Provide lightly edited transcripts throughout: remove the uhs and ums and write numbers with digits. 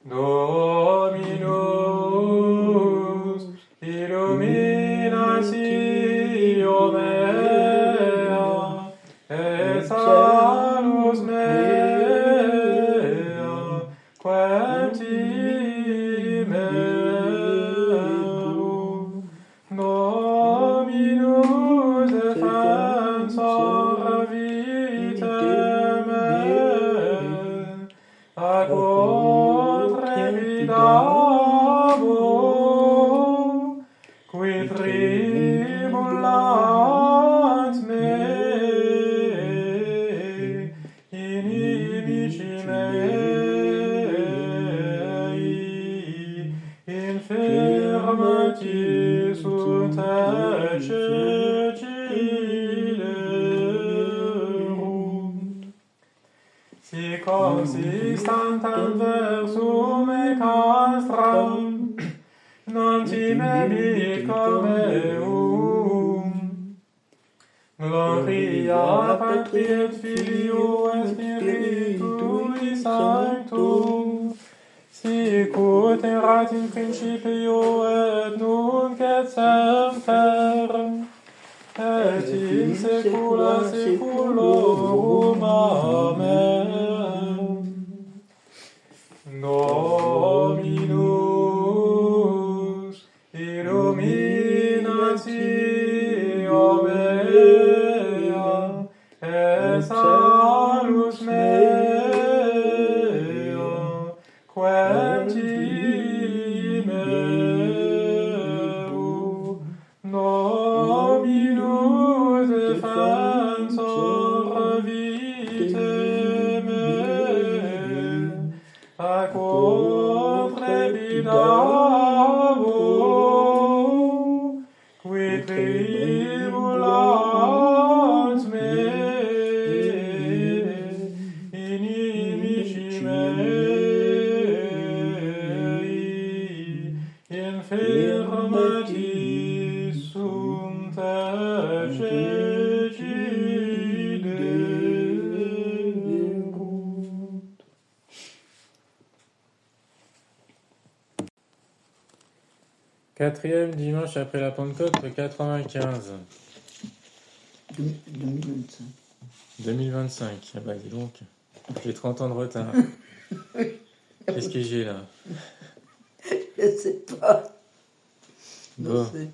Dominus illuminatio mea et salus mea quem timerum. Dominus defensor vitae meae a quod trepidabo qui tribulant me inimici mei infirmati sunt eccederunt. Si consistantem versum e castram, non timebit comeum. Gloria Patri et Filio et Spiritui Sanctum, sic ut erat in principio et nunc et semper, et in saecula saeculorum. Amen. Dominus illuminatio mea et salus mea quem timerum. Dominus defensor vitae meae a quod trepidabo qui tribulant me inimici mei infirmati sunt eccederunt. Quatrième dimanche après la Pentecôte, 95. 2025. 2025. Ah bah dis donc, j'ai 30 ans de retard. Qu'est-ce que j'ai là? Je sais pas. Bon. Je sais.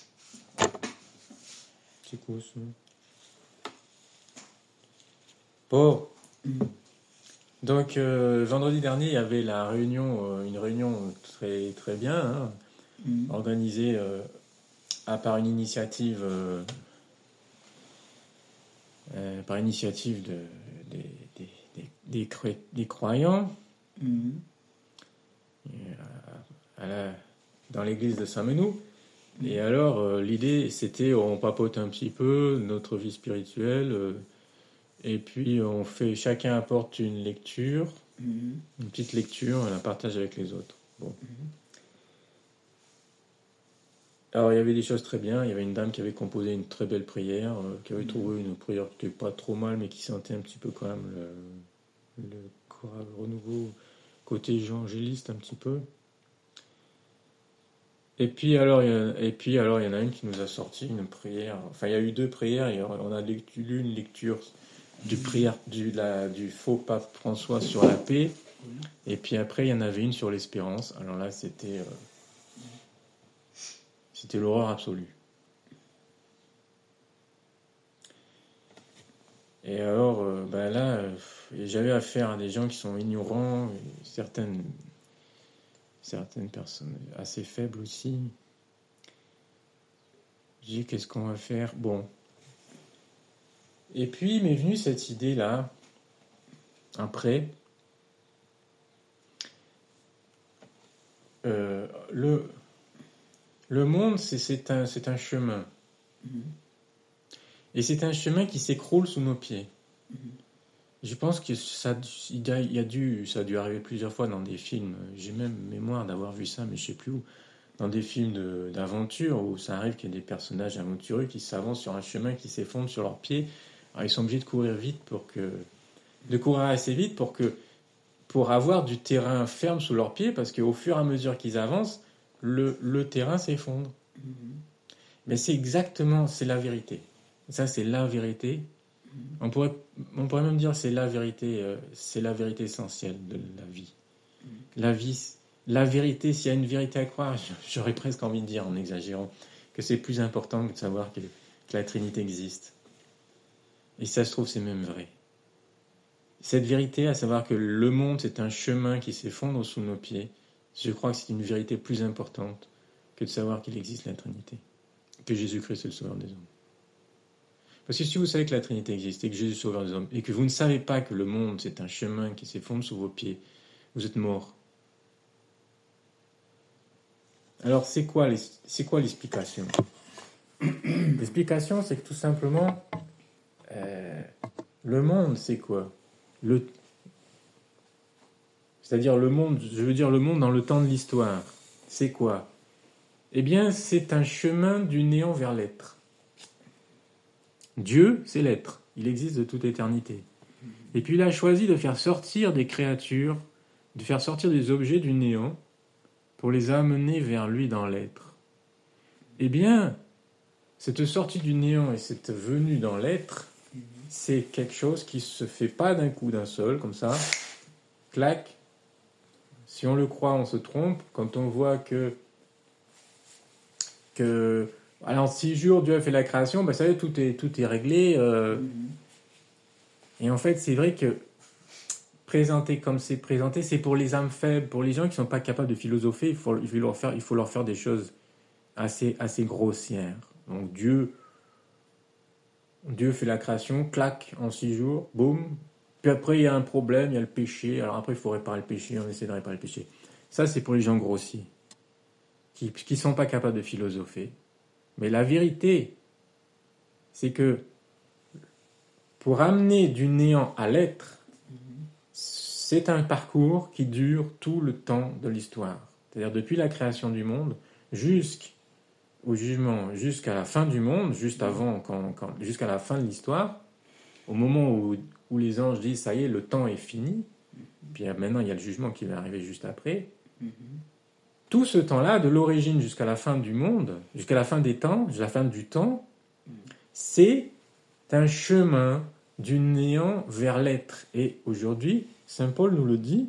C'est quoi ça? Bon. Donc, vendredi dernier, il y avait la réunion, une réunion très, très bien, hein, organisée par une initiative, des croyants dans l'église de Saint-Menou. Et alors, l'idée, c'était, on papote un petit peu notre vie spirituelle, et puis chacun apporte une lecture, une petite lecture, on la partage avec les autres. Bon. Alors, il y avait des choses très bien. Il y avait une dame qui avait composé une très belle prière, qui avait trouvé une prière qui n'était pas trop mal, mais qui sentait un petit peu quand même le renouveau côté évangéliste un petit peu. Et puis alors, il y en a une qui nous a sorti une prière. Enfin, il y a eu deux prières. On a lu une lecture du faux pape François sur la paix. Et puis après, il y en avait une sur l'espérance. Alors là, c'était l'horreur absolue. Et alors, là, j'avais affaire à des gens qui sont ignorants, certaines personnes assez faibles aussi. J'ai dit, qu'est-ce qu'on va faire? Bon. Et puis, il m'est venu cette idée-là, après. Le monde, c'est un chemin. Et c'est un chemin qui s'écroule sous nos pieds. Je pense que ça a dû arriver plusieurs fois dans des films. J'ai même mémoire d'avoir vu ça, mais je ne sais plus où. Dans des films d'aventure où ça arrive qu'il y a des personnages aventureux qui s'avancent sur un chemin qui s'effondre sur leurs pieds. Alors ils sont obligés de courir assez vite pour pour avoir du terrain ferme sous leurs pieds, parce qu'au fur et à mesure qu'ils avancent, le terrain s'effondre. Mais c'est la vérité. Ça, c'est la vérité. On pourrait même dire que c'est la vérité essentielle de la vie. La vérité, s'il y a une vérité à croire, j'aurais presque envie de dire, en exagérant, que c'est plus important que de savoir que la Trinité existe. Et ça se trouve, c'est même vrai. Cette vérité, à savoir que le monde, c'est un chemin qui s'effondre sous nos pieds, je crois que c'est une vérité plus importante que de savoir qu'il existe la Trinité, que Jésus-Christ est le Sauveur des hommes. Parce que si vous savez que la Trinité existe et que Jésus est le Sauveur des hommes, et que vous ne savez pas que le monde, c'est un chemin qui s'effondre sous vos pieds, vous êtes mort. Alors, c'est quoi l'explication ? L'explication, c'est que tout simplement, le monde, c'est quoi ? C'est-à-dire le monde, je veux dire le monde dans le temps de l'histoire. C'est quoi ? Eh bien, c'est un chemin du néant vers l'être. Dieu, c'est l'être. Il existe de toute éternité. Et puis il a choisi de faire sortir des créatures, de faire sortir des objets du néant pour les amener vers lui dans l'être. Eh bien, cette sortie du néant et cette venue dans l'être, c'est quelque chose qui se fait pas d'un coup, d'un seul, comme ça, clac. Si on le croit, on se trompe. Quand on voit que alors, en 6 jours, Dieu a fait la création, ben, ça y est, tout est réglé. Et en fait, c'est vrai que présenté comme c'est présenté, c'est pour les âmes faibles, pour les gens qui ne sont pas capables de philosopher, il faut leur faire des choses assez grossières. Donc Dieu fait la création, clac, en 6 jours, boum. Puis après, il y a un problème, il y a le péché. Alors après, il faut réparer le péché, on essaie de réparer le péché. Ça, c'est pour les gens grossiers, qui ne sont pas capables de philosopher. Mais la vérité, c'est que pour amener du néant à l'être, c'est un parcours qui dure tout le temps de l'histoire. C'est-à-dire depuis la création du monde jusqu'au jugement, jusqu'à la fin du monde, juste avant, jusqu'à la fin de l'histoire, au moment où les anges disent « ça y est, le temps est fini », puis maintenant il y a le jugement qui va arriver juste après. Tout ce temps-là, de l'origine jusqu'à la fin du monde, jusqu'à la fin des temps, jusqu'à la fin du temps, c'est un chemin du néant vers l'être. Et aujourd'hui, Saint Paul nous le dit,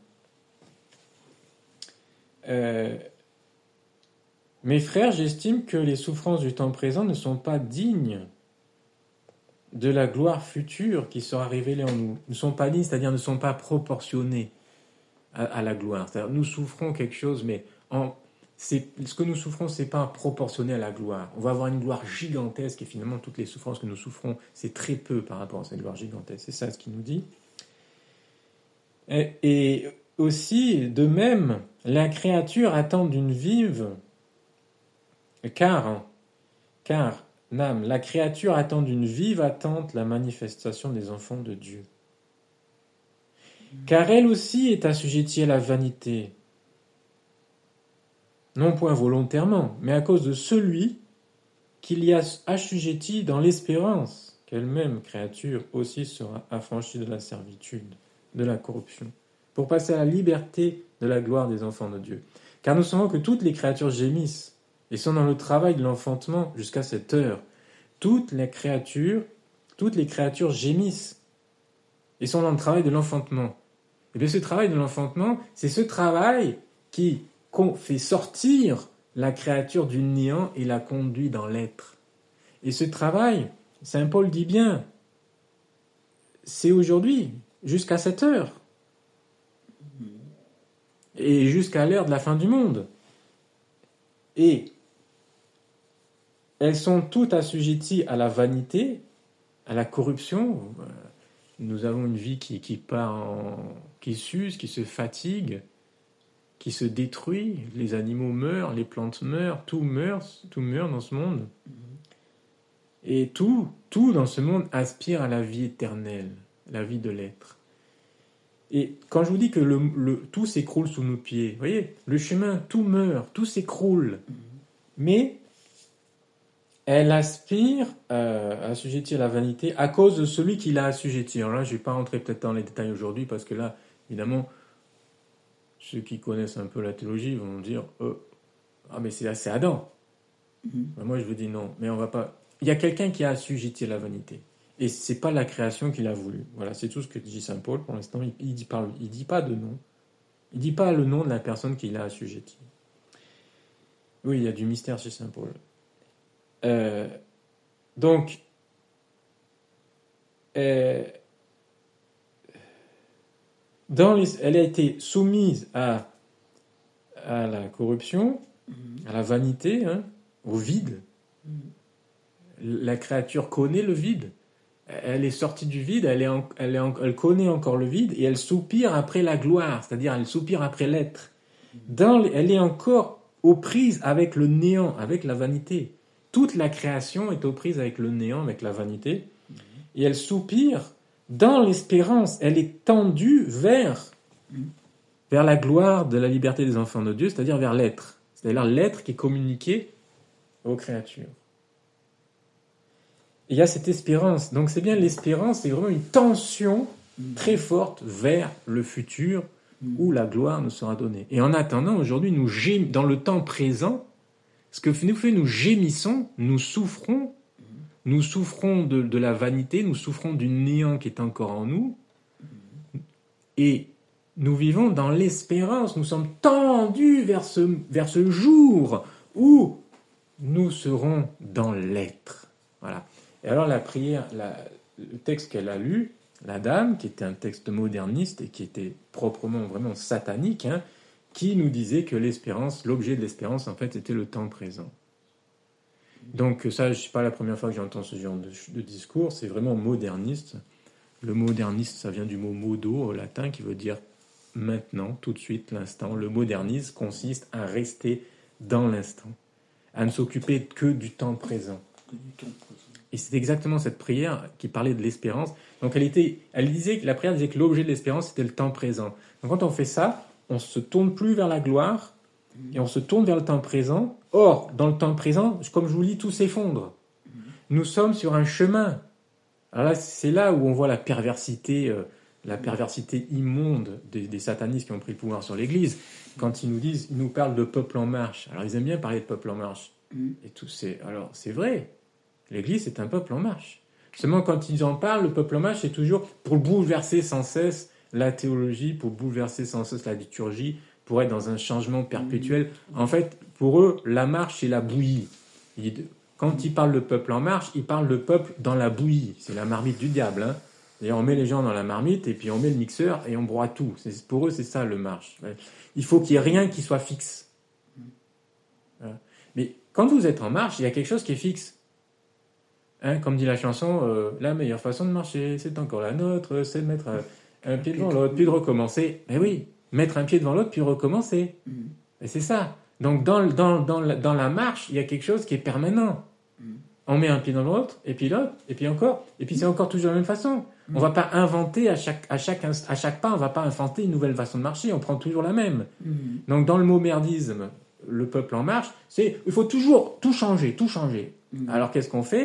mes frères, j'estime que les souffrances du temps présent ne sont pas dignes de la gloire future qui sera révélée en nous. Ne sont pas dignes, c'est-à-dire ne sont pas proportionnées à la gloire. C'est-à-dire, nous souffrons quelque chose, mais ce que nous souffrons, c'est pas proportionné à la gloire. On va avoir une gloire gigantesque et finalement, toutes les souffrances que nous souffrons, c'est très peu par rapport à cette gloire gigantesque. C'est ça ce qu'il nous dit. Et aussi, de même, la créature attend d'une vive, car, Nam, la créature attend d'une vive attente la manifestation des enfants de Dieu. Car elle aussi est assujettie à la vanité, non point volontairement, mais à cause de celui qui l'y a assujetti dans l'espérance qu'elle-même, créature, aussi sera affranchie de la servitude, de la corruption, pour passer à la liberté de la gloire des enfants de Dieu. Car nous savons que toutes les créatures gémissent et sont dans le travail de l'enfantement jusqu'à cette heure. Toutes les créatures gémissent et sont dans le travail de l'enfantement. Et bien ce travail de l'enfantement, c'est ce travail qui fait sortir la créature du néant et la conduit dans l'être. Et ce travail, Saint Paul dit bien, c'est aujourd'hui, jusqu'à cette heure. Et jusqu'à l'heure de la fin du monde. Et elles sont toutes assujetties à la vanité, à la corruption. Nous avons une vie qui s'use, qui se fatigue, qui se détruit. Les animaux meurent, les plantes meurent, tout meurt dans ce monde. Et tout dans ce monde aspire à la vie éternelle, la vie de l'être. Et quand je vous dis que tout s'écroule sous nos pieds, vous voyez, le chemin, tout meurt, tout s'écroule. Mais elle aspire à assujettir la vanité à cause de celui qui l'a assujetti. Alors là, je ne vais pas rentrer peut-être dans les détails aujourd'hui, parce que là, évidemment, ceux qui connaissent un peu la théologie vont dire ah, mais c'est Adam. Ben, moi, je vous dis non. Mais on va pas. Il y a quelqu'un qui a assujetti la vanité. Et c'est pas la création qu'il a voulu. Voilà, c'est tout ce que dit saint Paul pour l'instant. Il dit pas de nom. Il dit pas le nom de la personne qu'il a assujetti. Oui, il y a du mystère chez saint Paul. Donc, elle a été soumise à la corruption, à la vanité, hein, au vide. La créature connaît le vide. Elle est sortie du vide, elle connaît encore le vide et elle soupire après la gloire, c'est-à-dire elle soupire après l'être. Elle est encore aux prises avec le néant, avec la vanité. Toute la création est aux prises avec le néant, avec la vanité. Et elle soupire dans l'espérance. Elle est tendue vers la gloire de la liberté des enfants de Dieu, c'est-à-dire vers l'être. C'est-à-dire l'être qui est communiqué aux créatures. Et il y a cette espérance. Donc c'est bien l'espérance, c'est vraiment une tension très forte vers le futur où la gloire nous sera donnée. Et en attendant, aujourd'hui, dans le temps présent, ce que nous fait, nous gémissons, nous souffrons de la vanité, nous souffrons du néant qui est encore en nous, et nous vivons dans l'espérance, nous sommes tendus vers ce jour où nous serons dans l'être. Voilà. Et alors la prière, le texte qu'elle a lu, la dame, qui était un texte moderniste et qui était proprement vraiment satanique, hein, qui nous disait que l'espérance, l'objet de l'espérance, en fait, était le temps présent. Donc ça, c'est pas la première fois que j'entends ce genre de discours, c'est vraiment moderniste. Le moderniste, ça vient du mot modo au latin, qui veut dire maintenant, tout de suite, l'instant. Le modernisme consiste à rester dans l'instant, à ne s'occuper que du temps présent. Et c'est exactement cette prière qui parlait de l'espérance. Donc la prière disait que l'objet de l'espérance, c'était le temps présent. Donc quand on fait ça, on ne se tourne plus vers la gloire, et on se tourne vers le temps présent. Or, dans le temps présent, comme je vous dis, tout s'effondre. Nous sommes sur un chemin. Alors là, c'est là où on voit la perversité immonde des satanistes qui ont pris le pouvoir sur l'Église. Quand ils nous parlent de peuple en marche. Alors ils aiment bien parler de peuple en marche. Et tout, c'est vrai. L'Église, c'est un peuple en marche. Seulement, quand ils en parlent, le peuple en marche, c'est toujours pour bouleverser sans cesse la théologie, pour bouleverser sans cesse la liturgie, pour être dans un changement perpétuel. En fait, pour eux, la marche, c'est la bouillie. Quand ils parlent de peuple en marche, ils parlent de peuple dans la bouillie. C'est la marmite du diable. Hein. D'ailleurs, on met les gens dans la marmite, et puis on met le mixeur, et on broie tout. Pour eux, c'est ça, le marche. Il faut qu'il n'y ait rien qui soit fixe. Mais quand vous êtes en marche, il y a quelque chose qui est fixe. Hein, comme dit la chanson, la meilleure façon de marcher, c'est encore la nôtre, c'est de mettre un pied devant l'autre, puis de recommencer. Mais oui, mettre un pied devant l'autre, puis recommencer. Et c'est ça. Donc dans la marche, il y a quelque chose qui est permanent. On met un pied dans l'autre, et puis l'autre, et puis encore, et puis c'est encore toujours la même façon. On ne va pas inventer à chaque pas, on ne va pas inventer une nouvelle façon de marcher, on prend toujours la même. Donc dans le mot merdisme, le peuple en marche, il faut toujours tout changer. Alors qu'est-ce qu'on fait ?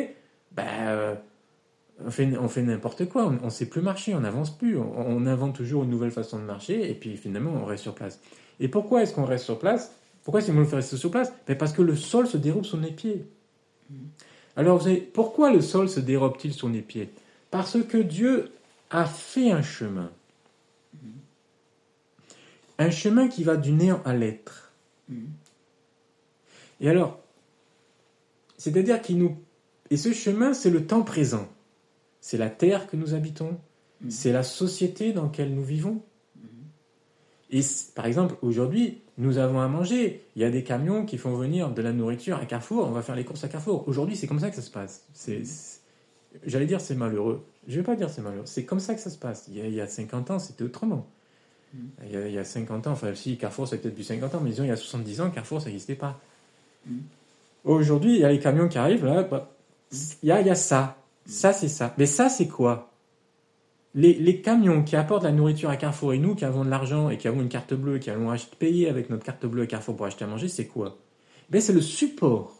On fait n'importe quoi, on ne sait plus marcher, on n'avance plus, on invente toujours une nouvelle façon de marcher, et puis finalement on reste sur place. Et pourquoi est-ce qu'on reste sur place ? Pourquoi est-ce qu'on fait rester sur place ? Parce que le sol se dérobe sous les pieds. Alors pourquoi le sol se dérobe-t-il sous les pieds ? Parce que Dieu a fait un chemin. Un chemin qui va du néant à l'être. Et alors, c'est-à-dire Et ce chemin, c'est le temps présent. C'est la terre que nous habitons. C'est la société dans laquelle nous vivons. Et par exemple, aujourd'hui, nous avons à manger. Il y a des camions qui font venir de la nourriture à Carrefour. On va faire les courses à Carrefour. Aujourd'hui, c'est comme ça que ça se passe. J'allais dire c'est malheureux. Je ne vais pas dire c'est malheureux. C'est comme ça que ça se passe. Il y a 50 ans, c'était autrement. Il y a 50 ans, enfin si Carrefour, c'est peut-être depuis 50 ans, mais disons, il y a 70 ans, Carrefour, ça n'existait pas. Aujourd'hui, il y a les camions qui arrivent, là, il y a ça. Ça, c'est ça. Mais ça, c'est quoi ? Les camions qui apportent la nourriture à Carrefour et nous qui avons de l'argent et qui avons une carte bleue et qui allons payer avec notre carte bleue à Carrefour pour acheter à manger, c'est quoi ? C'est le support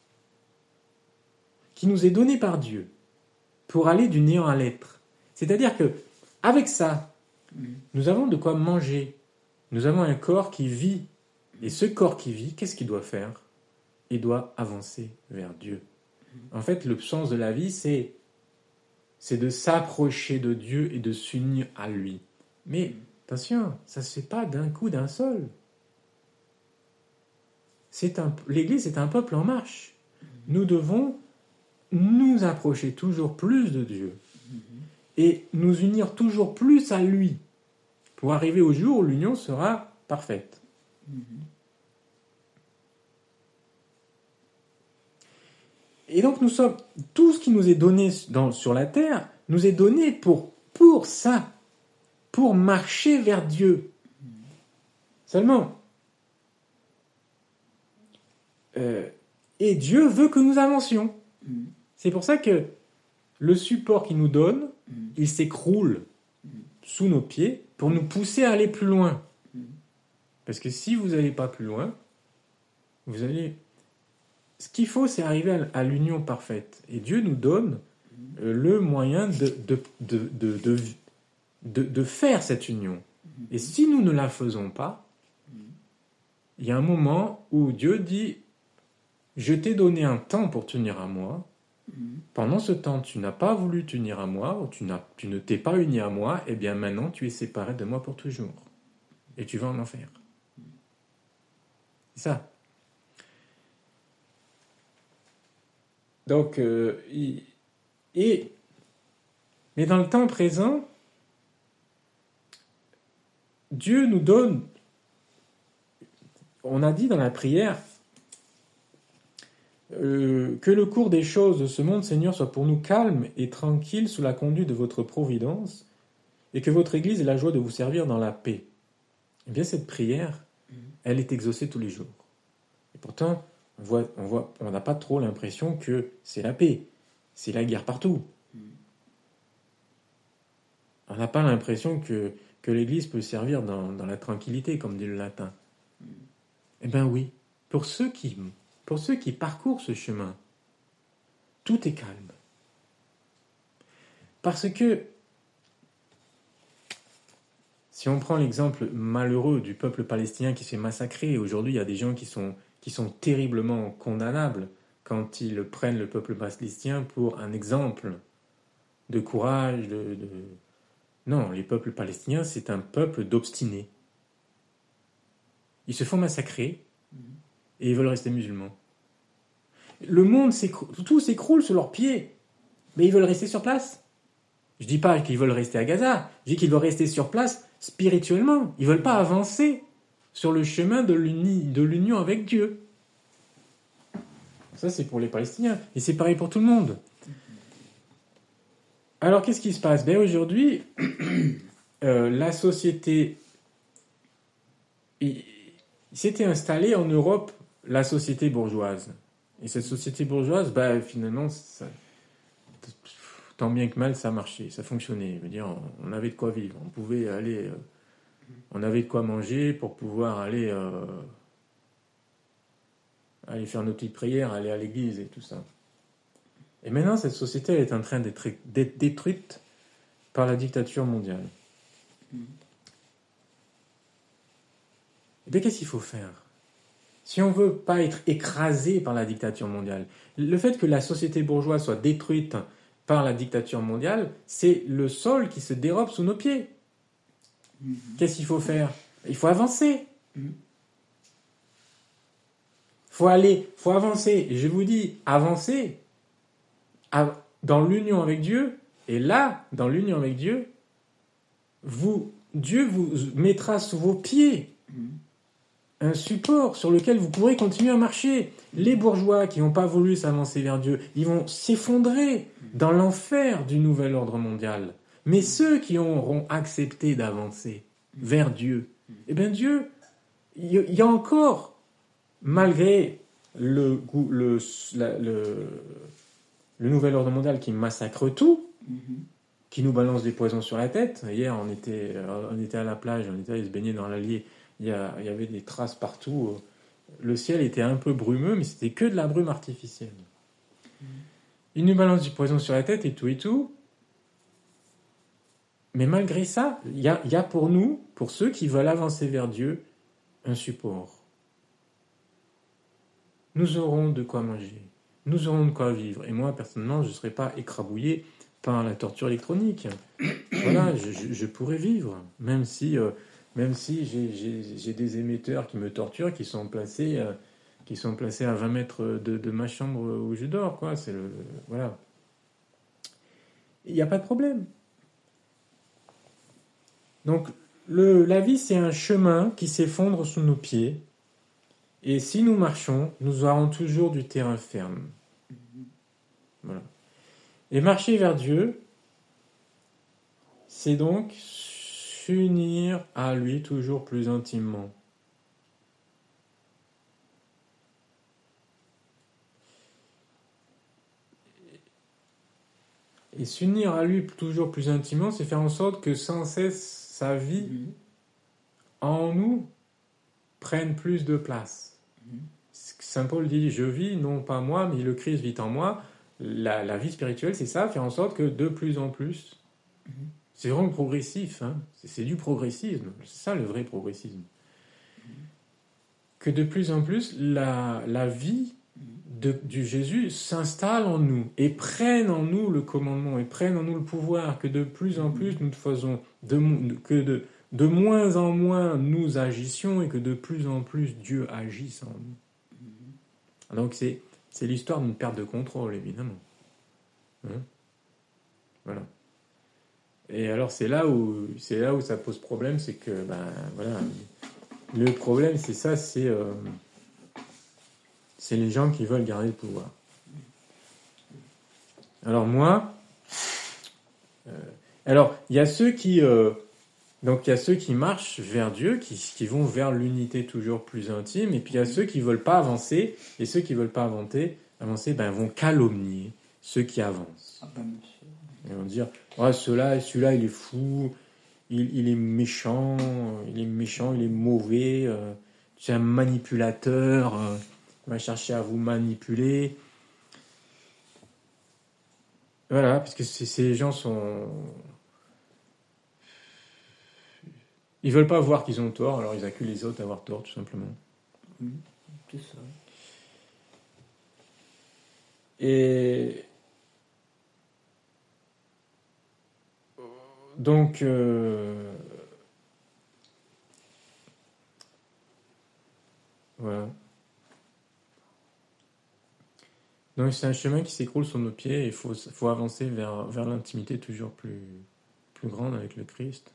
qui nous est donné par Dieu pour aller du néant à l'être. C'est-à-dire que avec ça, nous avons de quoi manger, Nous avons un corps qui vit. Et ce corps qui vit, qu'est-ce qu'il doit faire? Il doit avancer vers Dieu. En fait, le sens de la vie, c'est de s'approcher de Dieu et de s'unir à lui. Mais attention, ça ne se fait pas d'un coup, d'un seul. L'Église est un peuple en marche. Nous devons nous approcher toujours plus de Dieu et nous unir toujours plus à lui pour arriver au jour où l'union sera parfaite. Et donc tout ce qui nous est donné sur la terre nous est donné pour ça, pour marcher vers Dieu. Seulement, et Dieu veut que nous avancions. C'est pour ça que le support qu'il nous donne, il s'écroule sous nos pieds pour nous pousser à aller plus loin. Parce que si vous n'allez pas plus loin, vous allez... Ce qu'il faut, c'est arriver à l'union parfaite. Et Dieu nous donne le moyen de faire cette union. Et si nous ne la faisons pas, il y a un moment où Dieu dit « Je t'ai donné un temps pour t'unir à moi. Pendant ce temps, tu n'as pas voulu t'unir à moi, ou tu ne t'es pas uni à moi, et bien maintenant, tu es séparé de moi pour toujours. Et tu vas en enfer. » C'est ça. Donc, mais dans le temps présent, Dieu nous donne, on a dit dans la prière, que le cours des choses de ce monde, Seigneur, soit pour nous calme et tranquille sous la conduite de votre providence, et que votre Église ait la joie de vous servir dans la paix. Eh bien, cette prière, elle est exaucée tous les jours. Et pourtant, on n'a pas trop l'impression que c'est la paix, c'est la guerre partout. On n'a pas l'impression que l'Église peut servir dans la tranquillité, comme dit le latin. Eh bien oui, pour ceux qui parcourent ce chemin, tout est calme. Parce que, si on prend l'exemple malheureux du peuple palestinien qui se fait massacrer, aujourd'hui il y a des gens qui sont terriblement condamnables quand ils prennent le peuple palestinien pour un exemple de courage, Non, les peuples palestiniens, c'est un peuple d'obstinés. Ils se font massacrer et ils veulent rester musulmans. Le monde tout s'écroule sous leurs pieds, mais ils veulent rester sur place. Je dis pas qu'ils veulent rester à Gaza, je dis qu'ils veulent rester sur place spirituellement. Ils veulent pas avancer sur le chemin de l'union avec Dieu. Ça, c'est pour les Palestiniens. Et c'est pareil pour tout le monde. Alors, qu'est-ce qui se passe? Aujourd'hui, la société... Il s'était installée en Europe la société bourgeoise. Et cette société bourgeoise, finalement, tant bien que mal, ça marchait, ça fonctionnait. Je veux dire, on avait de quoi vivre. On pouvait aller... on avait de quoi manger pour pouvoir aller faire nos petites prières, aller à l'église et tout ça. Et maintenant, cette société elle est en train d'être détruite par la dictature mondiale. Et bien, qu'est-ce qu'il faut faire? Si on ne veut pas être écrasé par la dictature mondiale, le fait que la société bourgeoise soit détruite par la dictature mondiale, c'est le sol qui se dérobe sous nos pieds. Qu'est-ce qu'il faut faire? Il faut avancer. Faut avancer. Et je vous dis, avancer dans l'union avec Dieu. Et là, dans l'union avec Dieu, Dieu vous mettra sous vos pieds un support sur lequel vous pourrez continuer à marcher. Les bourgeois qui n'ont pas voulu s'avancer vers Dieu, ils vont s'effondrer dans l'enfer du nouvel ordre mondial. Mais ceux qui auront accepté d'avancer vers Dieu, eh bien Dieu, il y a encore, malgré le nouvel ordre mondial qui massacre tout, qui nous balance des poisons sur la tête. Hier, on était à la plage, on était allé se baigner dans l'Allier. Il y avait des traces partout. Le ciel était un peu brumeux, mais c'était que de la brume artificielle. Il nous balance du poison sur la tête et tout. Mais malgré ça, il y a pour nous, pour ceux qui veulent avancer vers Dieu, un support. Nous aurons de quoi manger. Nous aurons de quoi vivre. Et moi, personnellement, je ne serai pas écrabouillé par la torture électronique. Voilà, je pourrais vivre. Même si j'ai des émetteurs qui me torturent, qui sont placés à 20 mètres de ma chambre où je dors, quoi. Voilà. Il n'y a pas de problème. Donc, la vie, c'est un chemin qui s'effondre sous nos pieds. Et si nous marchons, nous aurons toujours du terrain ferme. Voilà. Et marcher vers Dieu, c'est donc s'unir à lui toujours plus intimement. Et s'unir à lui toujours plus intimement, c'est faire en sorte que sans cesse sa vie en nous prenne plus de place. Saint Paul dit, je vis, non pas moi, mais le Christ vit en moi. La vie spirituelle, c'est ça, faire en sorte que de plus en plus, c'est vraiment progressif, hein, c'est du progressisme, c'est ça le vrai progressisme. Que de plus en plus, la vie du Jésus s'installe en nous et prenne en nous le commandement et prenne en nous le pouvoir, que de plus en plus nous faisons, que de moins en moins nous agissions et que de plus en plus Dieu agisse en nous. Donc c'est l'histoire d'une perte de contrôle, évidemment. Hein, voilà. Et alors c'est là où ça pose problème, c'est que voilà, le problème c'est ça, c'est les gens qui veulent garder le pouvoir. Alors moi, alors il y a ceux qui marchent vers Dieu, qui vont vers l'unité toujours plus intime, et puis il y a ceux qui veulent pas avancer, et ceux qui veulent pas avancer, vont calomnier ceux qui avancent. Ils vont dire, celui-là il est fou, il est méchant, il est mauvais, c'est un manipulateur, il va chercher à vous manipuler. Voilà, parce que ces gens sont... Ils veulent pas voir qu'ils ont tort, alors ils accusent les autres d'avoir tort, tout simplement. C'est ça. Et... Donc... Voilà. Donc c'est un chemin qui s'écroule sous nos pieds et il faut avancer vers l'intimité toujours plus grande avec le Christ.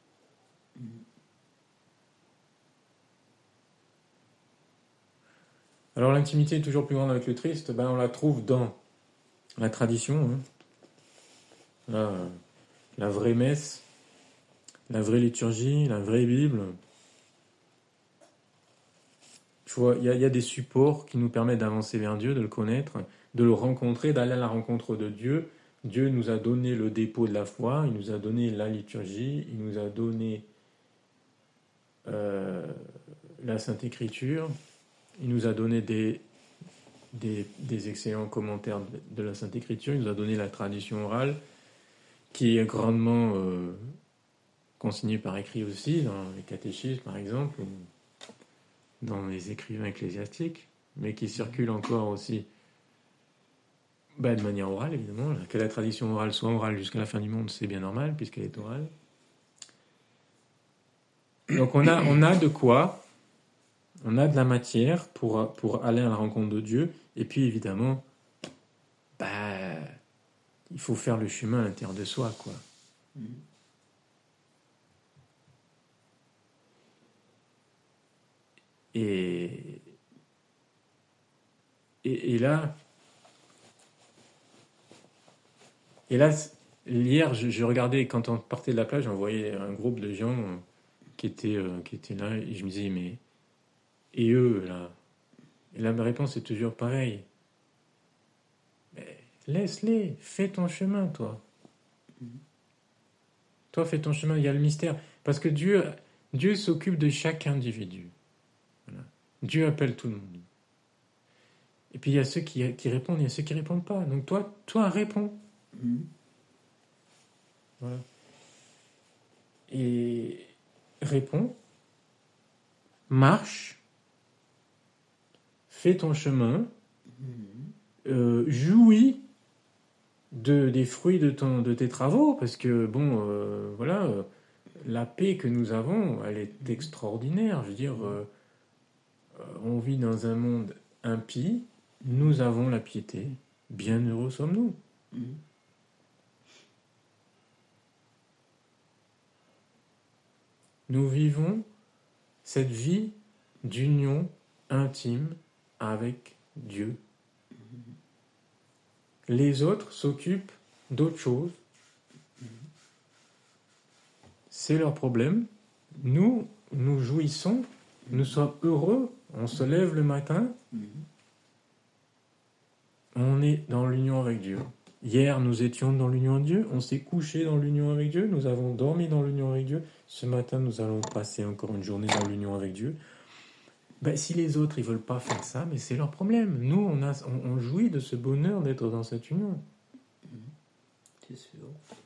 Alors l'intimité toujours plus grande avec le Christ, on la trouve dans la tradition, hein. La vraie messe, la vraie liturgie, la vraie Bible. Tu vois, il y a des supports qui nous permettent d'avancer vers Dieu, de le connaître, de le rencontrer, d'aller à la rencontre de Dieu. Dieu nous a donné le dépôt de la foi, il nous a donné la liturgie, il nous a donné la Sainte Écriture, il nous a donné des excellents commentaires de la Sainte Écriture, il nous a donné la tradition orale, qui est grandement consignée par écrit aussi, dans les catéchismes par exemple, ou dans les écrivains ecclésiastiques, mais qui circule encore aussi de manière orale, évidemment. Que la tradition orale soit orale jusqu'à la fin du monde, c'est bien normal, puisqu'elle est orale. Donc on a de quoi, on a de la matière pour aller à la rencontre de Dieu, et puis évidemment, il faut faire le chemin à l'intérieur de soi, quoi. Et là, hier, je regardais, quand on partait de la plage, on voyait un groupe de gens qui étaient là, et je me disais, mais... Et eux, là? Et la réponse est toujours pareille. Mais laisse-les, fais ton chemin, toi. Toi, fais ton chemin, il y a le mystère. Parce que Dieu s'occupe de chaque individu. Voilà. Dieu appelle tout le monde. Et puis il y a ceux qui répondent, il y a ceux qui répondent pas. Donc toi réponds. Voilà. et réponds, marche, fais ton chemin, jouis des fruits de tes travaux, parce que bon, voilà, la paix que nous avons, elle est extraordinaire. Je veux dire, on vit dans un monde impie, nous avons la piété, bien heureux sommes-nous. Nous vivons cette vie d'union intime avec Dieu. Les autres s'occupent d'autres choses. C'est leur problème. Nous jouissons, nous sommes heureux, on se lève le matin, on est dans l'union avec Dieu. Hier, nous étions dans l'union avec Dieu, on s'est couché dans l'union avec Dieu, nous avons dormi dans l'union avec Dieu. Ce matin, nous allons passer encore une journée dans l'union avec Dieu. Ben, si les autres ils veulent pas faire ça, mais c'est leur problème. Nous, on jouit de ce bonheur d'être dans cette union. C'est sûr.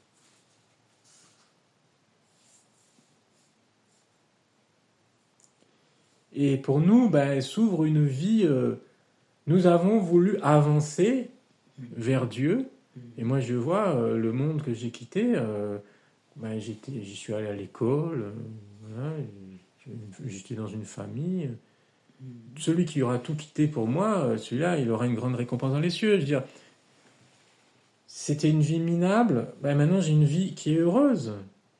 Et pour nous, ben, s'ouvre une vie. Nous avons voulu avancer vers Dieu. Et moi, je vois le monde que j'ai quitté. Ben, j'y suis allé à l'école. Voilà, j'étais dans une famille. Celui qui aura tout quitté pour moi, celui-là, il aura une grande récompense dans les cieux. Je veux dire, c'était une vie minable. Ben, maintenant, j'ai une vie qui est heureuse.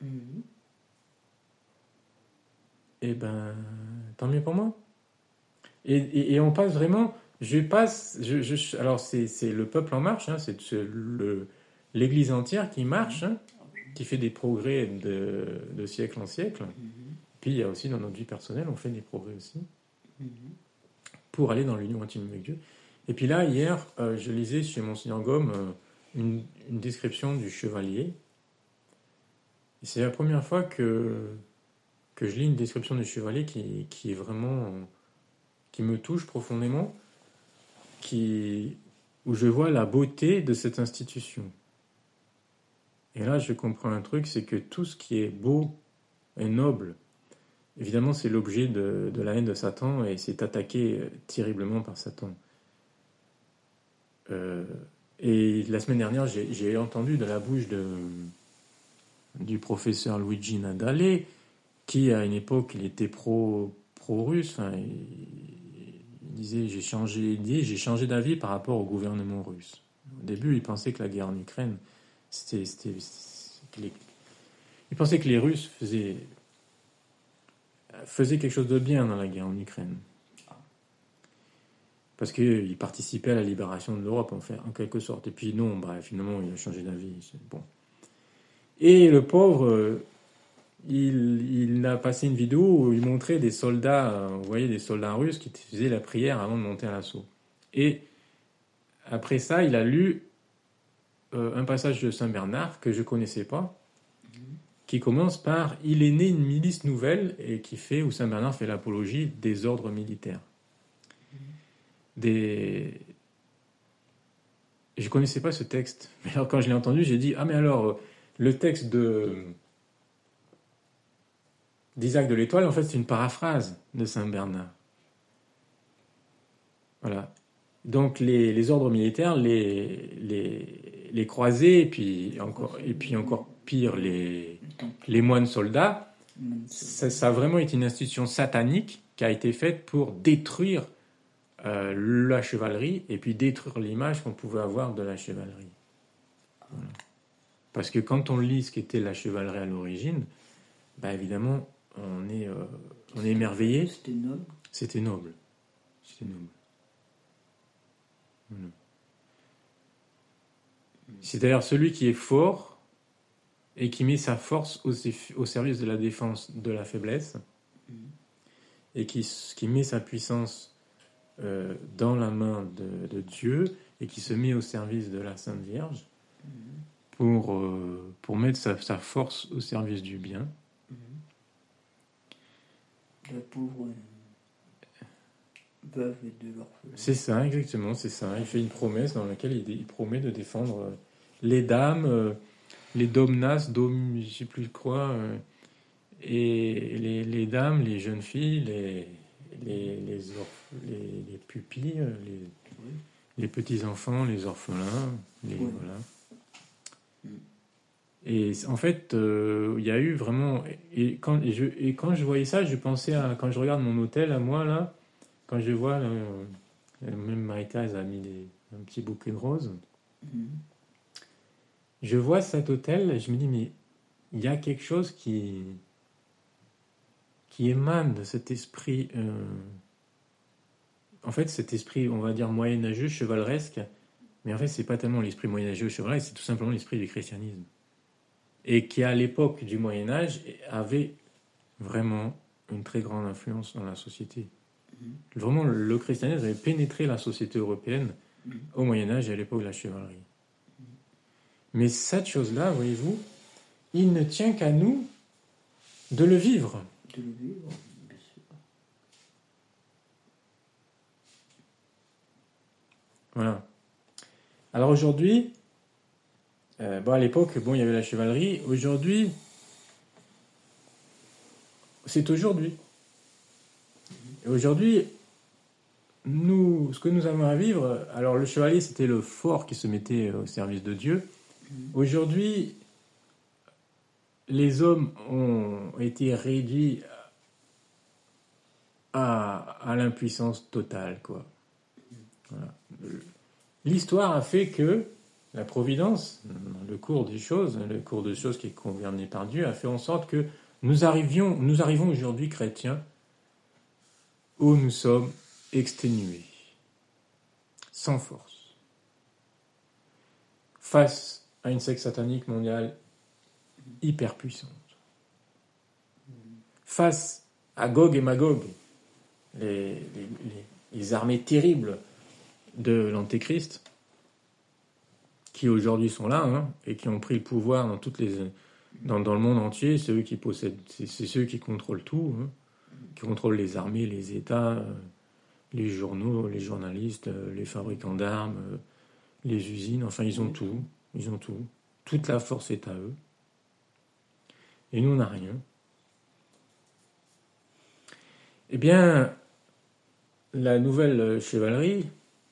Et ben, tant mieux pour moi. Et on passe vraiment. Alors, c'est le peuple en marche, hein, c'est l'Église entière qui marche, hein, qui fait des progrès de siècle en siècle. Puis il y a aussi dans notre vie personnelle, on fait des progrès aussi pour aller dans l'union intime avec Dieu. Et puis là, hier, je lisais chez Monseigneur Gaume une description du chevalier. Et c'est la première fois que je lis une description du chevalier qui est vraiment... qui me touche profondément, où je vois la beauté de cette institution. Et là, je comprends un truc, c'est que tout ce qui est beau et noble, évidemment, c'est l'objet de la haine de Satan et c'est attaqué terriblement par Satan. Et la semaine dernière, j'ai entendu de la bouche du professeur Luigi Nadale, qui à une époque, il était pro-russe, enfin, il disait j'ai changé d'avis par rapport au gouvernement russe. Au début, il pensait que la guerre en Ukraine, il pensait que les Russes faisaient quelque chose de bien dans la guerre en Ukraine. Parce qu'ils participaient à la libération de l'Europe, en quelque sorte. Et puis non, bref, finalement, il a changé d'avis. Bon. Et le pauvre, il a passé une vidéo où il montrait des soldats, vous voyez, des soldats russes qui faisaient la prière avant de monter à l'assaut. Et après ça, il a lu un passage de Saint Bernard que je ne connaissais pas, qui commence par « Il est né une milice nouvelle » et où Saint Bernard fait l'apologie des ordres militaires. Je ne connaissais pas ce texte. Mais alors, quand je l'ai entendu, j'ai dit « Ah, mais alors, le texte d'Isaac de l'Étoile, en fait, c'est une paraphrase de Saint Bernard. » Voilà. Donc, les ordres militaires, les croisés, et puis encore pire, les moines soldats, ça a vraiment été une institution satanique qui a été faite pour détruire la chevalerie et puis détruire l'image qu'on pouvait avoir de la chevalerie. Voilà. Parce que quand on lit ce qu'était la chevalerie à l'origine, bah évidemment, on est émerveillé. C'était noble. C'était noble. Voilà. C'est d'ailleurs celui qui est fort et qui met sa force au service de la défense de la faiblesse et qui met sa puissance dans la main de Dieu et qui se met au service de la Sainte Vierge pour mettre sa force au service du bien. La pauvre veuve et de l'orphelin. C'est ça, exactement, c'est ça. Il fait une promesse dans laquelle il promet de défendre les dames, les domnas, je sais plus quoi, Et les dames, les jeunes filles, les pupilles, les petits-enfants, les orphelins, voilà. Et en fait, il y a eu vraiment... Et quand je voyais ça, je pensais à... Quand je regarde mon hôtel à moi, là, quand je vois... même Marie-Thérèse a mis un petit bouquet de roses. Je vois cet hôtel et je me dis, mais il y a quelque chose qui émane de cet esprit... en fait, cet esprit, on va dire, moyenâgeux, chevaleresque. Mais en fait, c'est pas tellement l'esprit moyenâgeux, chevaleresque, c'est tout simplement l'esprit du christianisme. Et qui, à l'époque du Moyen-Âge, avait vraiment une très grande influence dans la société. Vraiment, le christianisme avait pénétré la société européenne au Moyen-Âge et à l'époque de la chevalerie. Mais cette chose-là, voyez-vous, il ne tient qu'à nous de le vivre. De le vivre, bien sûr. Voilà. Alors aujourd'hui, à l'époque, il y avait la chevalerie. Aujourd'hui, c'est aujourd'hui. Et aujourd'hui, ce que nous avons à vivre, alors le chevalier, c'était le fort qui se mettait au service de Dieu. Aujourd'hui, les hommes ont été réduits à l'impuissance totale, quoi. Voilà. L'histoire a fait que la providence, le cours des choses qui est gouverné par Dieu, a fait en sorte que nous arrivons aujourd'hui chrétiens où nous sommes exténués, sans force, face à une secte satanique mondiale hyper puissante, face à Gog et Magog, les armées terribles de l'Antéchrist, qui aujourd'hui sont là, et qui ont pris le pouvoir dans le monde entier. C'est eux qui possèdent, c'est ceux qui contrôlent tout, qui contrôlent les armées, les États, les journaux, les journalistes, les fabricants d'armes, les usines. Enfin, ils ont tout. Toute la force est à eux. Et nous, on n'a rien. Eh bien, la nouvelle chevalerie,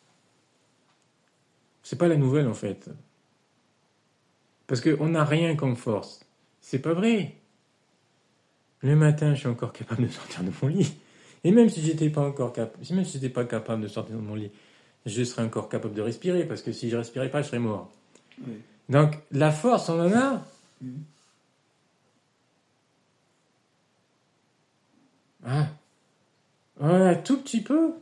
c'est pas la nouvelle en fait. Parce qu'on n'a rien comme force. C'est pas vrai. Le matin, je suis encore capable de sortir de mon lit. Et même si j'étais pas capable de sortir de mon lit, je serais encore capable de respirer, parce que si je respirais pas, je serais mort. Oui. Donc, la force, on en a. Un tout petit peu.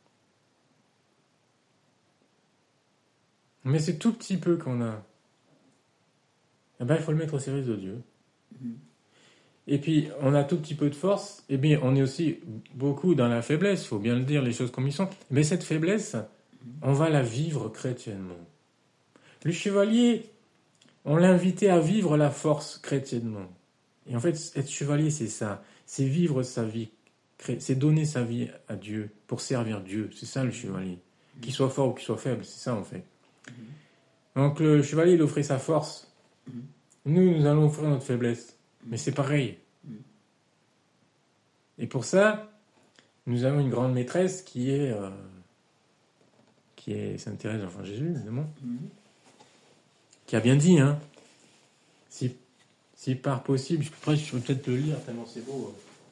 Mais c'est tout petit peu qu'on a. Eh ben, il faut le mettre au service de Dieu. Et puis, on a tout petit peu de force. Eh bien, on est aussi beaucoup dans la faiblesse. Il faut bien le dire, les choses comme ils sont. Mais cette faiblesse, on va la vivre chrétiennement. Le chevalier, on l'a invité à vivre la force chrétiennement. Et en fait, être chevalier, c'est ça. C'est vivre sa vie. C'est donner sa vie à Dieu pour servir Dieu. C'est ça le chevalier. Qu'il soit fort ou qu'il soit faible, c'est ça en fait. Donc le chevalier, il offrait sa force. Nous allons offrir notre faiblesse. Mais c'est pareil. Et pour ça, nous avons une grande maîtresse qui est Sainte Thérèse d'Enfant Jésus, évidemment, qui a bien dit, si par possible, je peux peut-être le lire tellement c'est beau.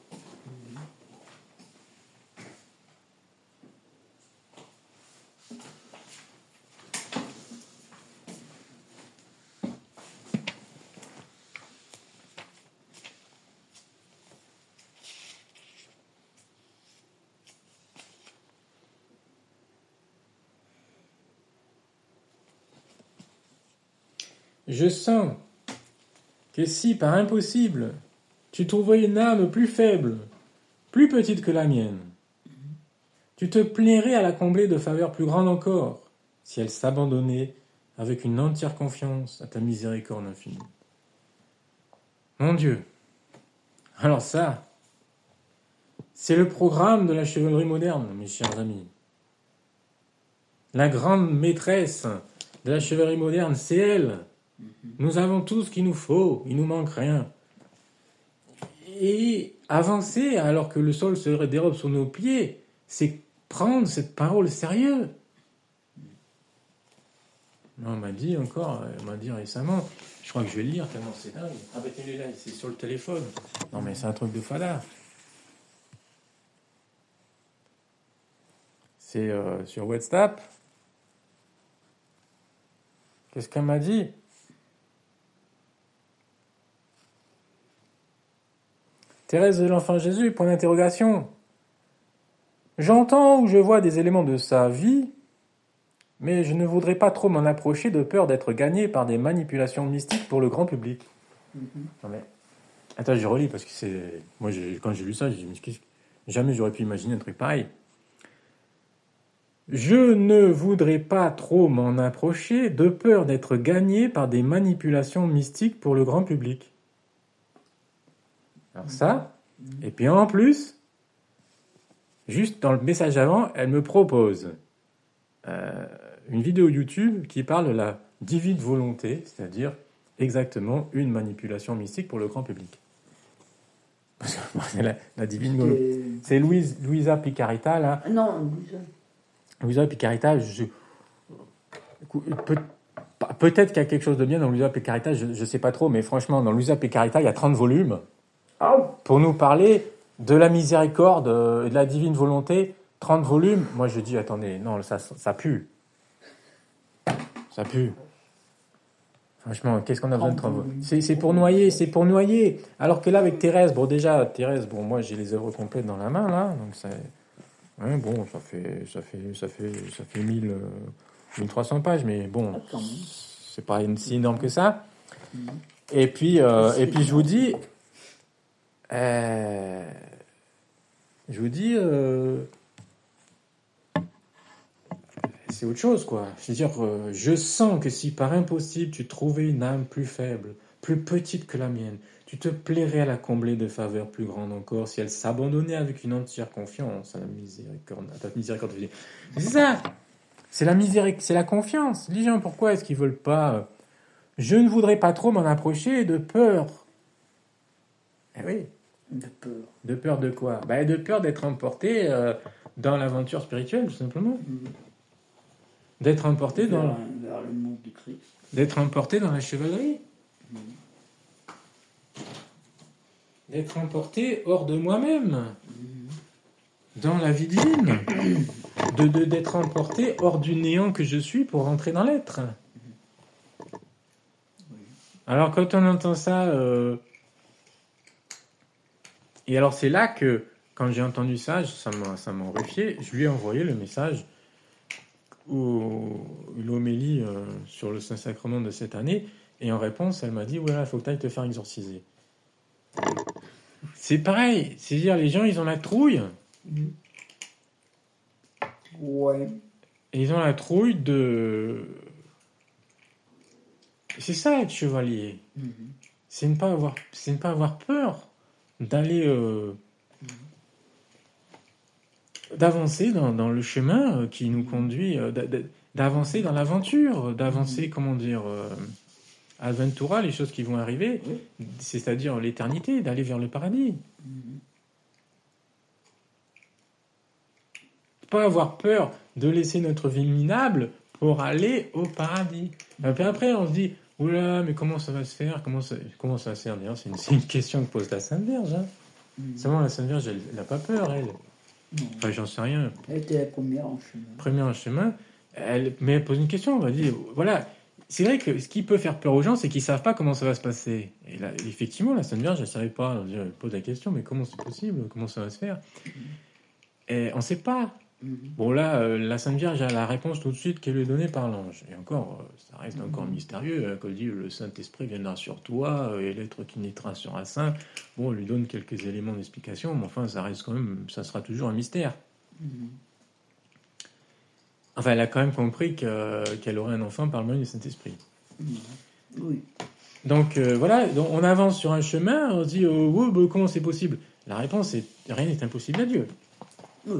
Je sens que si, par impossible, tu trouvais une âme plus faible, plus petite que la mienne, tu te plairais à la combler de faveurs plus grandes encore, si elle s'abandonnait avec une entière confiance à ta miséricorde infinie. Mon Dieu, alors ça, c'est le programme de la chevalerie moderne, mes chers amis. La grande maîtresse de la chevalerie moderne, c'est elle. Nous avons tout ce qu'il nous faut, il nous manque rien. Et avancer alors que le sol se dérobe sous nos pieds, c'est prendre cette parole au sérieux. On m'a dit récemment, je crois que je vais le lire tellement c'est dingue. Ah ben tenez là, c'est sur le téléphone. Non mais c'est un truc de fada. C'est sur WhatsApp. Qu'est-ce qu'elle m'a dit? Thérèse de l'Enfant Jésus, point d'interrogation. J'entends ou je vois des éléments de sa vie, mais je ne voudrais pas trop m'en approcher de peur d'être gagné par des manipulations mystiques pour le grand public. Non mais... Attends, je relis parce que c'est... Moi, quand j'ai lu ça, j'ai dit, jamais j'aurais pu imaginer un truc pareil. Je ne voudrais pas trop m'en approcher de peur d'être gagné par des manipulations mystiques pour le grand public. Alors ça, et puis en plus, juste dans le message avant, elle me propose une vidéo YouTube qui parle de la divine volonté, c'est-à-dire exactement une manipulation mystique pour le grand public. La divine volonté. C'est Louisa Picarita, là. Non, Louisa Picarita, peut-être qu'il y a quelque chose de bien dans Louisa Picarita, je ne sais pas trop, mais franchement, dans Louisa Picarita, il y a 30 volumes pour nous parler de la miséricorde et de la divine volonté. 30 volumes, moi je dis, attendez, non, ça pue. Ça pue. Franchement, qu'est-ce qu'on a besoin de 30 volumes? C'est pour noyer. Alors que là, avec Thérèse, moi j'ai les œuvres complètes dans la main, là, donc ça... Ouais, bon, ça fait 1300 pages, mais bon, c'est pas si énorme que ça. Et puis je vous dis, c'est autre chose, quoi. Je veux dire, je sens que si par impossible tu trouvais une âme plus faible, plus petite que la mienne, tu te plairais à la combler de faveurs plus grandes encore si elle s'abandonnait avec une entière confiance à ta miséricorde. C'est ça. C'est la confiance. Les gens, pourquoi est-ce qu'ils veulent pas? Je ne voudrais pas trop m'en approcher de peur. Eh oui. De peur. De peur de quoi? De peur d'être emporté dans l'aventure spirituelle, tout simplement. D'être emporté vers le monde du Christ. D'être emporté dans la chevalerie. D'être emporté hors de moi-même. Dans la vie divine. D'être emporté hors du néant que je suis pour rentrer dans l'être. Alors quand on entend ça... Et alors c'est là que, quand j'ai entendu ça m'a horrifié. Je lui ai envoyé le message ou l'homélie sur le Saint-Sacrement de cette année, et en réponse, elle m'a dit, voilà, il faut que tu ailles te faire exorciser. C'est pareil, c'est-à-dire, les gens, ils ont la trouille. Ouais. Et ils ont la trouille de... C'est ça, être chevalier. C'est ne pas avoir peur d'aller... d'avancer dans le chemin qui nous conduit, d'avancer dans l'aventure, d'avancer, Adventura, les choses qui vont arriver, c'est-à-dire l'éternité, d'aller vers le paradis. Pas avoir peur de laisser notre vie minable pour aller au paradis. Et puis après, on se dit, oula, mais comment ça va se faire? Comment ça va se faire? D'ailleurs, c'est une question que pose la Sainte Vierge. Hein. Seulement, la Sainte Vierge, elle n'a pas peur, elle. Enfin, j'en sais rien. Elle était la première en chemin. Mais elle pose une question. Elle dit, voilà, c'est vrai que ce qui peut faire peur aux gens, c'est qu'ils savent pas comment ça va se passer. Et là, effectivement, la Sainte Vierge, elle savait pas. Elle pose la question, mais comment c'est possible? Comment ça va se faire? Et on sait pas. Bon, là, la Sainte Vierge a la réponse tout de suite qui lui est donnée par l'ange. Et encore, ça reste encore mystérieux. Quand il dit le Saint-Esprit viendra sur toi et l'être qui naîtra sera saint. Bon, on lui donne quelques éléments d'explication, mais enfin, ça reste quand même, ça sera toujours un mystère. Enfin, elle a quand même compris qu'elle aurait un enfant par le moyen du Saint-Esprit. Oui. Donc, voilà, donc, on avance sur un chemin, on se dit, comment c'est possible? La réponse est, rien n'est impossible à Dieu. Oui.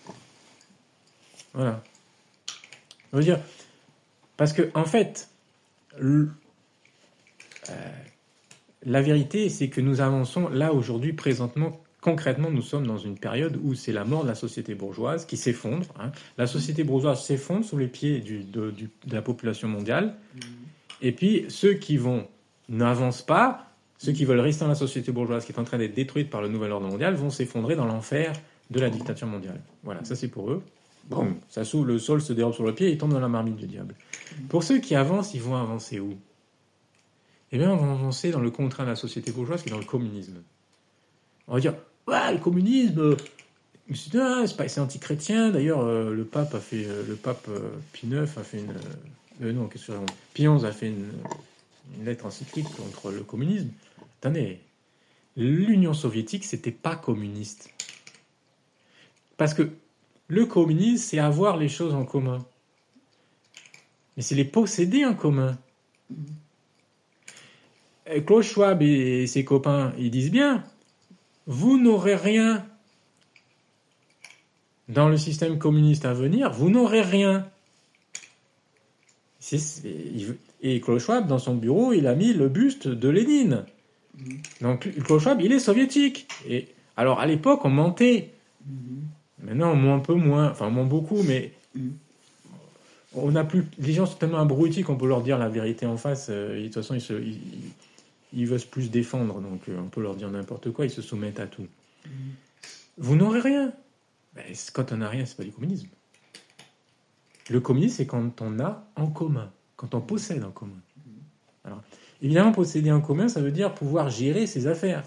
Voilà. Je veux dire, parce que en fait, la vérité, c'est que nous avançons là, aujourd'hui, présentement, concrètement, nous sommes dans une période où c'est la mort de la société bourgeoise qui s'effondre. Hein. La société bourgeoise s'effondre sous les pieds de la population mondiale. Et puis, ceux qui n'avancent pas, ceux qui veulent rester dans la société bourgeoise qui est en train d'être détruite par le nouvel ordre mondial, vont s'effondrer dans l'enfer de la dictature mondiale. Voilà, ça c'est pour eux. Bon, ça s'ouvre, le sol se dérobe sur le pied et ils tombent dans la marmite du diable. Pour ceux qui avancent, ils vont avancer où? Eh bien, on va avancer dans le contraire de la société bourgeoise qui est dans le communisme. On va dire, ouais, le communisme, c'est anti-chrétien. D'ailleurs, le pape Pie IX a fait Pie XI a fait une lettre encyclique contre le communisme. Attendez, l'Union soviétique, c'était pas communiste. Parce que le communisme, c'est avoir les choses en commun. Mais c'est les posséder en commun. Klaus Schwab et ses copains, ils disent bien, vous n'aurez rien dans le système communiste à venir, vous n'aurez rien. Et Klaus Schwab, dans son bureau, il a mis le buste de Lénine. Donc Klaus Schwab, il est soviétique. Et alors, à l'époque, on mentait. Maintenant, on ment un peu moins. Enfin, on ment beaucoup, mais on n'a plus... Les gens sont tellement abrutis qu'on peut leur dire la vérité en face. Et de toute façon, ils veulent plus se défendre. Donc, on peut leur dire n'importe quoi. Ils se soumettent à tout. Vous n'aurez rien. Ben, quand on n'a rien, c'est pas du communisme. Le communisme, c'est quand on a en commun. Quand on possède en commun. Alors, évidemment, posséder en commun, ça veut dire pouvoir gérer ses affaires.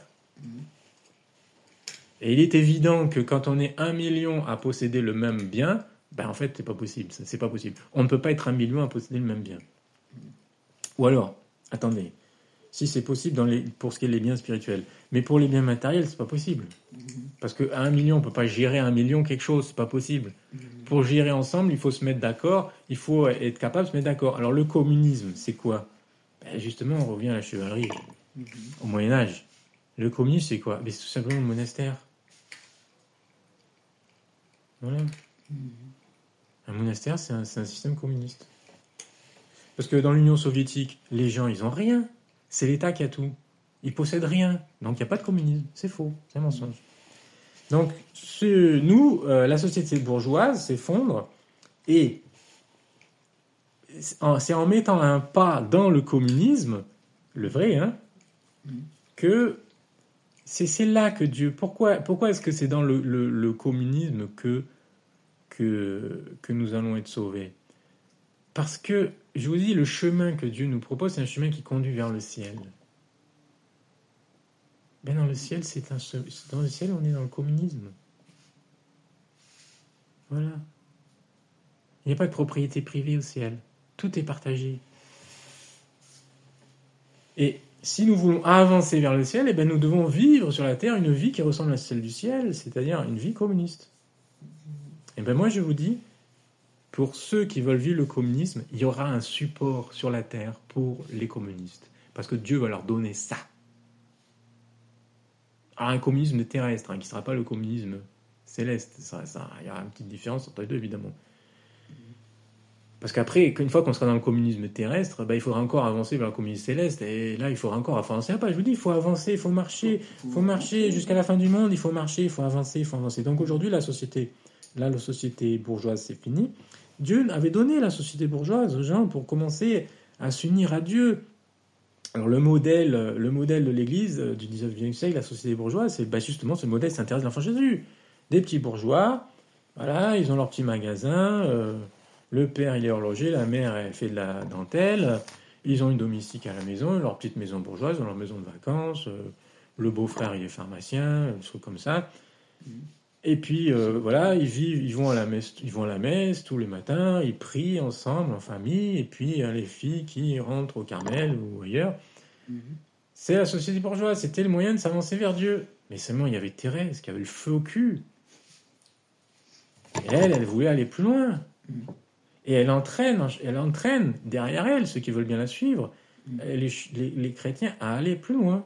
Et il est évident que quand on est 1 million à posséder le même bien, ben en fait, c'est pas possible. C'est pas possible. On ne peut pas être 1 million à posséder le même bien. Ou alors, attendez, si c'est possible pour ce qui est des biens spirituels, mais pour les biens matériels, c'est pas possible. Parce qu'à 1 million, on peut pas gérer 1 million quelque chose, c'est pas possible. Pour gérer ensemble, il faut se mettre d'accord, il faut être capable de se mettre d'accord. Alors le communisme, c'est quoi? Ben justement, on revient à la chevalerie, au Moyen-Âge. Le communisme, c'est quoi? Ben, c'est tout simplement le monastère. Voilà. Un monastère, c'est un système communiste. Parce que dans l'Union soviétique, les gens, ils ont rien. C'est l'État qui a tout. Ils possèdent rien. Donc, il n'y a pas de communisme. C'est faux. C'est un mensonge. Donc, la société bourgeoise s'effondre et c'est en mettant un pas dans le communisme, le vrai, hein, que c'est là que Dieu... Pourquoi est-ce que c'est dans le communisme que nous allons être sauvés? Parce que, je vous dis, le chemin que Dieu nous propose, c'est un chemin qui conduit vers le ciel. Ben dans le ciel, dans le ciel, on est dans le communisme. Voilà. Il n'y a pas de propriété privée au ciel. Tout est partagé. Et si nous voulons avancer vers le ciel, eh ben nous devons vivre sur la terre une vie qui ressemble à celle du ciel, c'est-à-dire une vie communiste. Et ben moi, je vous dis, pour ceux qui veulent vivre le communisme, il y aura un support sur la terre pour les communistes. Parce que Dieu va leur donner ça. Alors un communisme terrestre, qui ne sera pas le communisme céleste. Il y aura une petite différence entre les deux, évidemment. Parce qu'après, une fois qu'on sera dans le communisme terrestre, il faudra encore avancer vers le communisme céleste. Et là, il faudra encore avancer. Je vous dis, il faut avancer, il faut marcher. Il faut marcher jusqu'à la fin du monde. Il faut marcher, il faut avancer, il faut avancer. Donc aujourd'hui, la société bourgeoise, c'est fini. Dieu avait donné la société bourgeoise aux gens pour commencer à s'unir à Dieu. Alors le modèle de l'Église du 19e siècle, la société bourgeoise, c'est justement ce modèle s'intéresse à l'enfant Jésus. Des petits bourgeois, voilà, ils ont leur petit magasin, le père il est horloger, la mère elle fait de la dentelle, ils ont une domestique à la maison, leur petite maison bourgeoise, ils ont leur maison de vacances, le beau-frère il est pharmacien, des trucs comme ça. Et puis voilà, ils vont à la messe tous les matins, ils prient ensemble en famille, et puis les filles qui rentrent au Carmel ou ailleurs. C'est la société bourgeoise, c'était le moyen de s'avancer vers Dieu. Mais seulement il y avait Thérèse qui avait le feu au cul. Et elle voulait aller plus loin. Et elle entraîne derrière elle ceux qui veulent bien la suivre, les chrétiens à aller plus loin.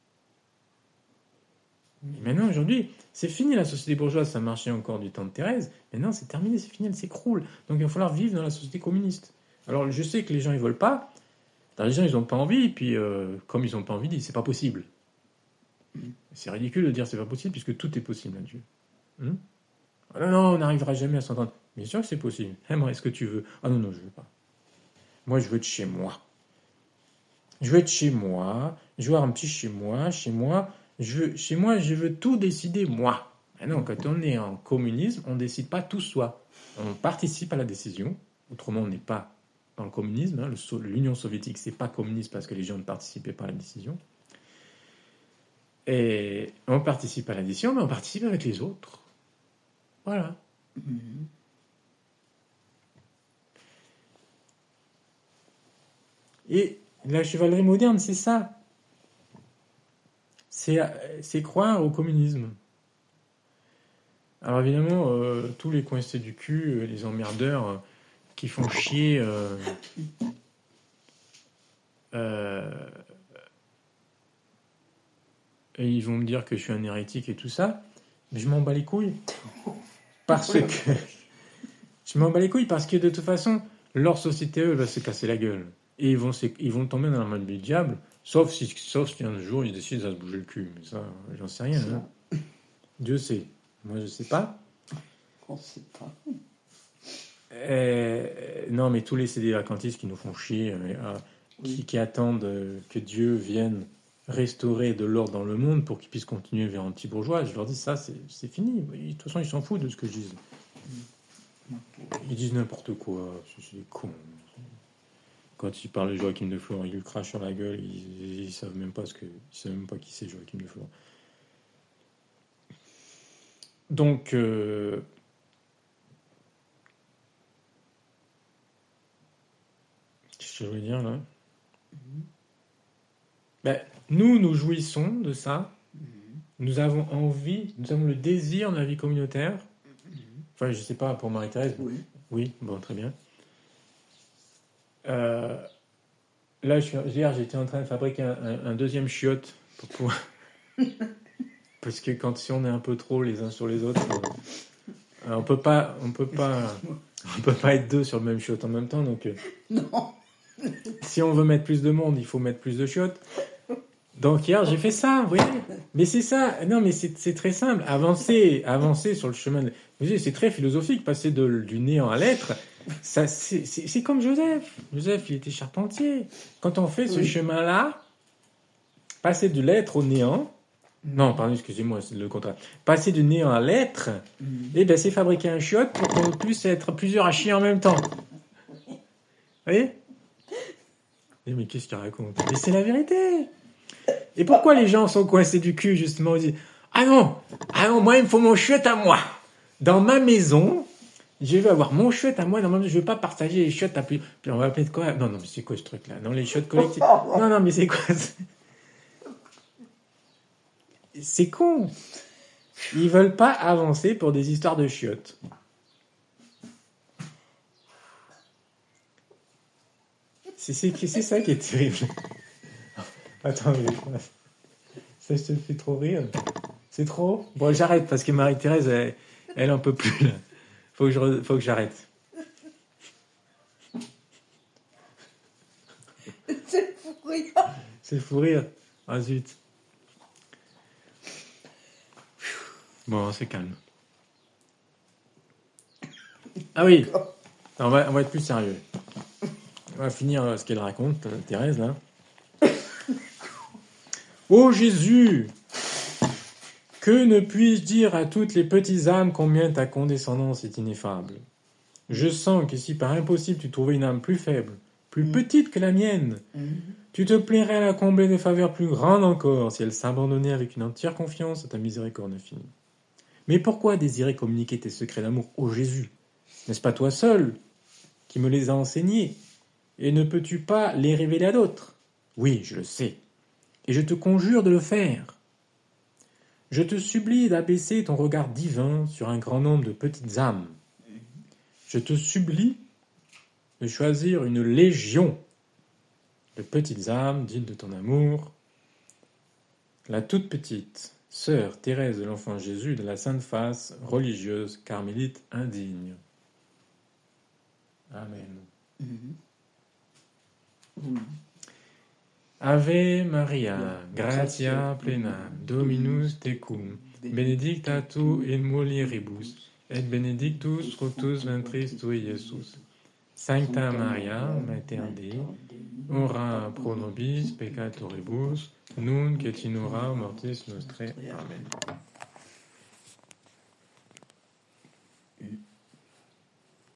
Et maintenant, aujourd'hui, c'est fini la société bourgeoise, ça marchait encore du temps de Thérèse. Maintenant, c'est terminé, c'est fini, elle s'écroule. Donc, il va falloir vivre dans la société communiste. Alors, je sais que les gens, ils veulent pas. Alors, les gens, ils n'ont pas envie, puis comme ils n'ont pas envie, ils disent c'est pas possible. C'est ridicule de dire c'est pas possible, puisque tout est possible à Dieu. Non, on n'arrivera jamais à s'entendre. Bien sûr que c'est possible. Moi, est-ce que tu veux? Ah non, je veux pas. Moi, je veux être chez moi. Je veux être chez moi. Je veux avoir un petit chez moi. Chez moi, je veux tout décider moi. Ah non, quand on est en communisme, on ne décide pas tout soi. On participe à la décision. Autrement, on n'est pas dans le communisme. L'Union soviétique, c'est pas communiste parce que les gens ne participaient pas à la décision. Et on participe à la décision, mais on participe avec les autres. Voilà. Et la chevalerie moderne, c'est ça. C'est croire au communisme. Alors évidemment, tous les coincés du cul, les emmerdeurs qui font chier... et ils vont me dire que je suis un hérétique et tout ça, mais je m'en bats les couilles. Parce que... je m'en bats les couilles parce que de toute façon, leur société, eux, va se casser la gueule. Et ils vont tomber dans la main du diable, sauf si un jour ils décident de se bouger le cul. Mais ça, j'en sais rien. Hein. Dieu sait. Moi, je sais pas. On sait pas. Non, mais tous les CD vacantistes qui nous font chier, qui attendent que Dieu vienne restaurer de l'ordre dans le monde pour qu'ils puissent continuer vers un petit bourgeois, je leur dis ça, c'est fini. De toute façon, ils s'en foutent de ce que je dis. Ils disent n'importe quoi. C'est des cons. Quand ils parlent de Joachim de Flore, ils lui crachent sur la gueule. Ils savent même pas savent même pas qui c'est Joachim de Flore. Donc, qu'est-ce que je veux dire là? Nous jouissons de ça. Nous avons envie, nous avons le désir de la vie communautaire. Enfin, je sais pas, pour Marie-Thérèse. Oui, bon, très bien. Là, hier, j'étais en train de fabriquer un deuxième chiotte pour pouvoir... Parce que si on est un peu trop les uns sur les autres, on peut pas être deux sur le même chiotte en même temps. Donc, non. Si on veut mettre plus de monde, il faut mettre plus de chiottes. Donc hier, j'ai fait ça, vous voyez. Mais c'est ça. Non, mais c'est très simple. Avancer sur le chemin. Vous voyez, c'est très philosophique, passer du néant à l'être. Ça, c'est comme Joseph. Joseph, il était charpentier. Quand on fait ce chemin-là, passer de l'être au néant. Non, pardon, excusez-moi, c'est le contraire. Passer du néant à l'être, c'est fabriquer un chiotte pour qu'on puisse être plusieurs à chier en même temps. Vous voyez? Mais qu'est-ce qu'il raconte? Mais c'est la vérité. Et pourquoi les gens sont coincés du cul, justement? Ils disent, ah non, moi, il me faut mon chiotte à moi. Dans ma maison, je veux avoir mon chiotte à moi. Normalement, je veux pas partager les chiottes à plus. Puis on va appeler de quoi? Non, mais c'est quoi ce truc-là? Non, les chiottes collectives. Non, mais c'est quoi? C'est con. Ils veulent pas avancer pour des histoires de chiottes. C'est ça qui est terrible. Attends, ça te fait trop rire. C'est trop. Bon, j'arrête parce que Marie-Thérèse, elle en peut plus là. Faut que j'arrête. C'est fou rire. C'est fou rire. Ah zut. Bon, c'est calme. Ah oui. On va être plus sérieux. On va finir ce qu'elle raconte, Thérèse, là. Ô Jésus, que ne puis-je dire à toutes les petites âmes combien ta condescendance est ineffable? Je sens que si par impossible tu trouvais une âme plus faible, plus petite que la mienne, tu te plairais à la combler de faveurs plus grandes encore si elle s'abandonnait avec une entière confiance à ta miséricorde infinie. Mais pourquoi désirer communiquer tes secrets d'amour, ô Jésus? N'est-ce pas toi seul qui me les a enseignés? Et ne peux-tu pas les révéler à d'autres? Oui, je le sais. Et je te conjure de le faire. Je te supplie d'abaisser ton regard divin sur un grand nombre de petites âmes. Je te supplie de choisir une légion de petites âmes dignes de ton amour. La toute petite sœur Thérèse de l'Enfant Jésus de la Sainte Face, religieuse carmélite indigne. Amen. Ave Maria, gratia plena, Dominus tecum, benedicta tu in mulieribus, et benedictus fructus ventris tui, Iesus. Sancta Maria, Mater Dei, ora pro nobis peccatoribus, nunc et in hora mortis nostrae. Amen.